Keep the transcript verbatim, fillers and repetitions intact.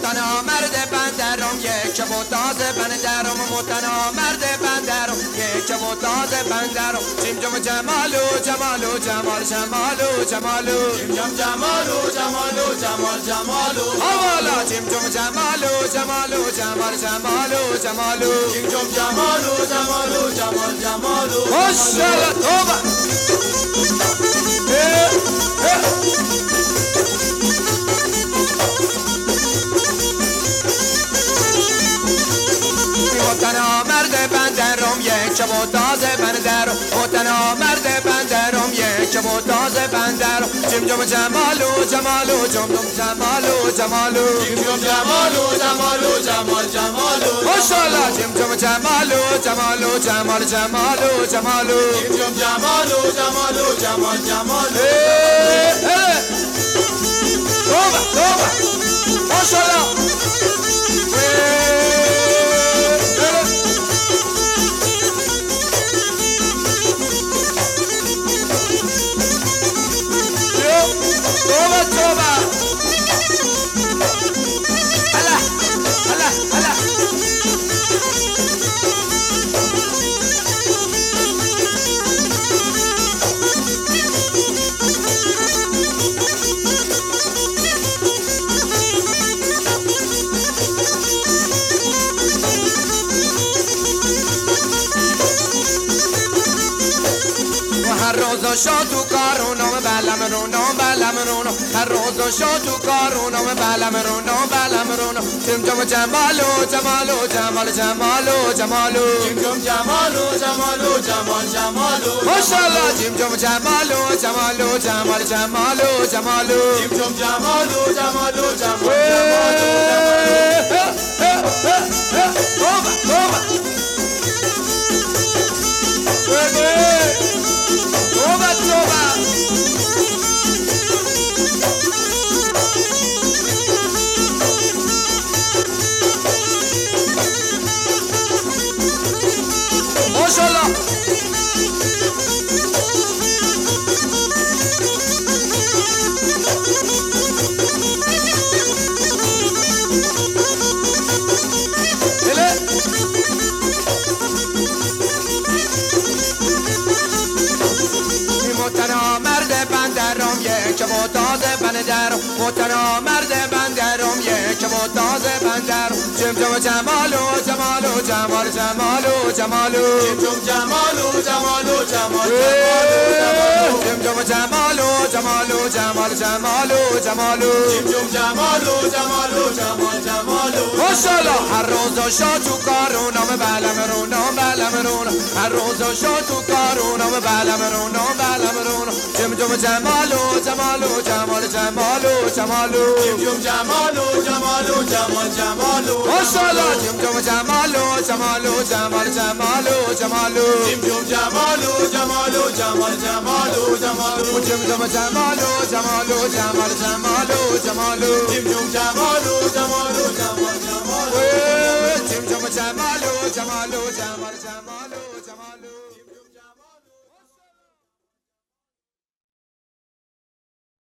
متنا مرد بندرم یک و تازه بندرم متنا مرد بندرم یک و تازه بندرم جیم جم جمالو جمالو جمال جمالو جمالو جیم جم جمالو جمالو جمال جمالو حوالا جیم جم جمالو جمالو جمال جمالو جمالو جیم جم جمالو جمالو جمال جمالو ماشاءالله توبه متنا مرد بندرم یک و تازه بندرم متنا مرد بندرم یک و تازه بندرم جیم جم جمالو جمالو جم جم جمالو جمالو جیم جم جمالو جمالو جمال جمالو ماشاءالله جیم جم جمالو جمالو جمال جمالو جمالو جیم جم جمالو جمالو جمال جمالو توبه توبه ماشاءالله توبه توبه هلا هلا هلا هر روز شو تو کارونم بلم رونم بلم رونم هر روز شو تو کارونم بلم رونم بلم رونم جیم جم جمالو جمالو جمال جمالو جمالو جیم جم جمالو جمالو جمال جمالو ماشاءالله جیم جم جمالو جمالو جمال جمالو جمالو جیم جم جمالو جمالو جمال توبه توبه توبه توبه ماشاءالله متنا مرد بندرم یک و تازه بندرم متنا مرد بندرم یک و تازه بندرم جیم جم جمالو جمالو جمال جمالو جمالو جیم جم جمالو جمالو جمال جمالو جیم جم جمالو جمالو جمال جمالو جمالو جیم جم جمالو جمالو جمال جمالو ماشاءالله هر روز شو تو کارونم بلم رونم بلم رونم هر روز شو تو کارونم بلم رونم بلم رونم جیم جم جمالو جمالو جمال جمالو جمالو جیم جم جمالو جمالو جمال جمالو ماشاءالله جیم جم جمالو جمالو جمال جمالو جمالو جیم جم جمالو جمالو جمال جمالو جمالو جیم جم جمالو جمالو جمال جمالو جمالو جیم جم جمالو جمالو جمال جمالو جیم جم جمالو جمالو جمال جمال